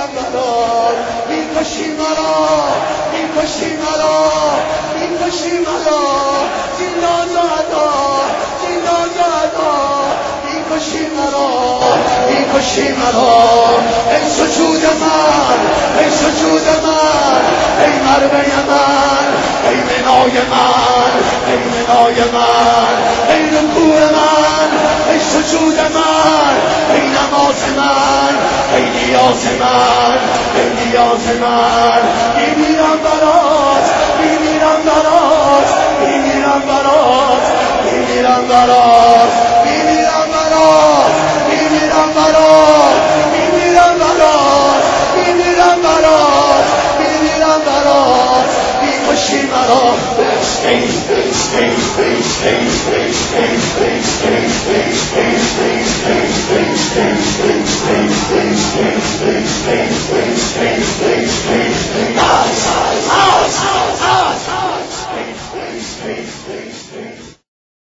میمیرم برات، میکشی مرا، میکشی مرا، میکشی مرا، زینا زادا، زینا زادا، میکشی مرا، میکشی مرا. ای سجود من، ای سجود من، ای مرمه من، ای منای من، ای منای من، ای رکوع من، ای سجود من، ای نماز من، ای نیاز من، ای نیاز من. میمیرم برات، میمیرم برات، میمیرم برات، میمیرم برات، میمیرم برات، میمیرم برات، میمیرم برات، میمیرم برات، میمیرم برات، میکشی مرا.